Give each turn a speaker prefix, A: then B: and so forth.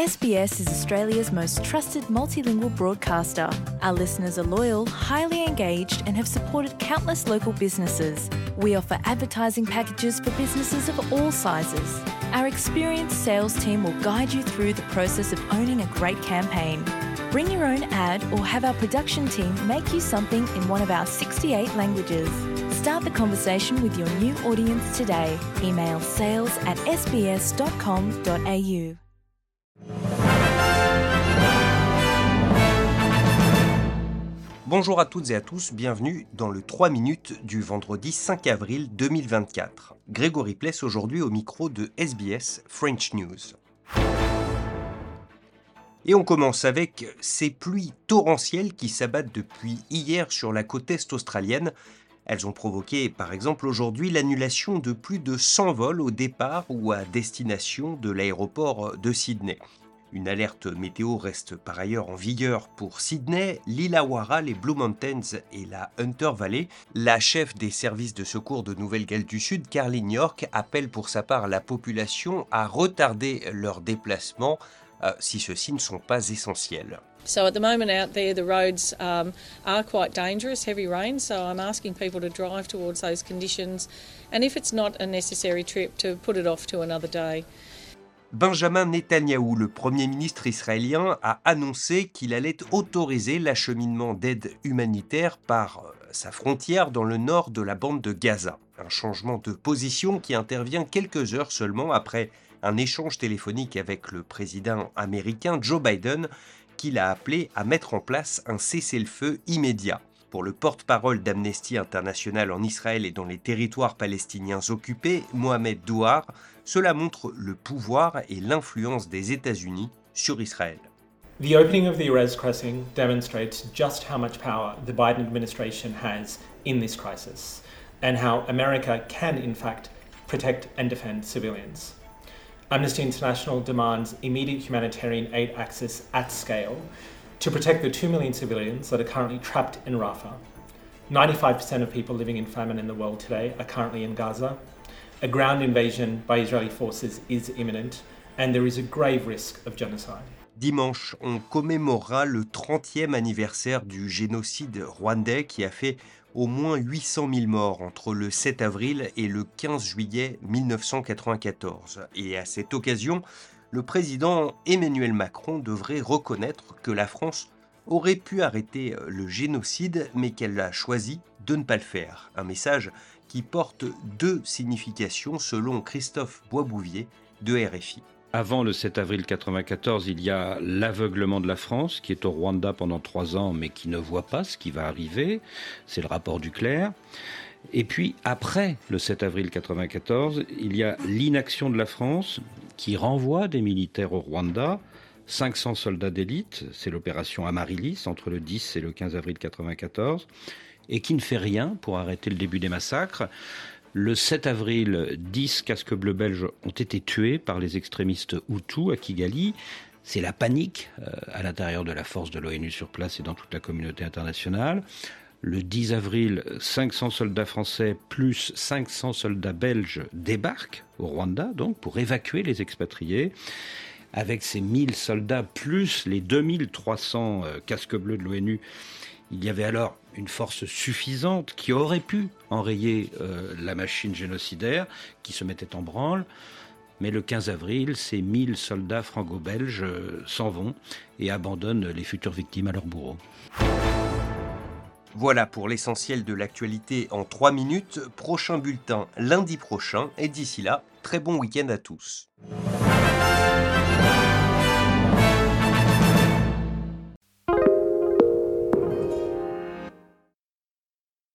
A: SBS is Australia's most trusted multilingual broadcaster. Our listeners are loyal, highly engaged, and have supported countless local businesses. We offer advertising packages for businesses of all sizes. Our experienced sales team will guide you through the process of owning a great campaign. Bring your own ad or have our production team make you something in one of our 68 languages. Start the conversation with your new audience today. Email sales@sbs.com.au.
B: Bonjour à toutes et à tous, bienvenue dans le 3 minutes du vendredi 5 avril 2024. Grégory Pless aujourd'hui au micro de SBS French News. Et on commence avec ces pluies torrentielles qui s'abattent depuis hier sur la côte est australienne. Elles ont provoqué par exemple aujourd'hui l'annulation de plus de 100 vols au départ ou à destination de l'aéroport de Sydney. Une alerte météo reste par ailleurs en vigueur pour Sydney, l'Illawarra, les Blue Mountains et la Hunter Valley. La chef des services de secours de Nouvelle-Galles du Sud, Caroline York, appelle pour sa part la population à retarder leur déplacement si ceux-ci ne sont pas essentiels.
C: So at the moment out there, the roads are quite dangerous, heavy rain, so I'm asking people to drive towards those conditions, and if it's not a necessary trip, to put it off to another day.
B: Benjamin Netanyahou, le Premier ministre israélien, a annoncé qu'il allait autoriser l'acheminement d'aide humanitaire par sa frontière dans le nord de la bande de Gaza. Un changement de position qui intervient quelques heures seulement après un échange téléphonique avec le président américain Joe Biden, qu'il a appelé à mettre en place un cessez-le-feu immédiat. Pour le porte-parole d'Amnesty International en Israël et dans les territoires palestiniens occupés, Mohamed Douar, cela montre le pouvoir et l'influence des États-Unis sur Israël.
D: The opening of the Erez crossing demonstrates just how much power the Biden administration has in this crisis and how America can, in fact, protect and defend civilians. Amnesty International demands immediate humanitarian aid access at scale to protect the 2 million civilians that are currently trapped in Rafah. 95% of people living in famine in the world today are currently in Gaza. A ground invasion by Israeli forces is imminent, and there is a grave risk of genocide.
B: Dimanche, on commémorera le 30e anniversaire du génocide rwandais qui a fait au moins 800 000 morts entre le 7 avril et le 15 juillet 1994. Et à cette occasion, le président Emmanuel Macron devrait reconnaître que la France aurait pu arrêter le génocide, mais qu'elle a choisi de ne pas le faire. Un message qui porte deux significations selon Christophe Boisbouvier de RFI.
E: Avant le 7 avril 1994, il y a l'aveuglement de la France qui est au Rwanda pendant 3 ans mais qui ne voit pas ce qui va arriver. C'est le rapport du clerc. Et puis après le 7 avril 1994, il y a l'inaction de la France qui renvoie des militaires au Rwanda. 500 soldats d'élite, c'est l'opération Amaryllis entre le 10 et le 15 avril 1994, et qui ne fait rien pour arrêter le début des massacres. Le 7 avril, 10 casques bleus belges ont été tués par les extrémistes Hutus à Kigali. C'est la panique à l'intérieur de la force de l'ONU sur place et dans toute la communauté internationale. Le 10 avril, 500 soldats français plus 500 soldats belges débarquent au Rwanda, donc pour évacuer les expatriés. Avec ces 1000 soldats plus les 2300 casques bleus de l'ONU, il y avait alors une force suffisante qui aurait pu enrayer la machine génocidaire qui se mettait en branle. Mais le 15 avril, ces 1000 soldats franco-belges s'en vont et abandonnent les futures victimes à leurs bourreaux.
B: Voilà pour l'essentiel de l'actualité en 3 minutes. Prochain bulletin lundi prochain et d'ici là, très bon week-end à tous.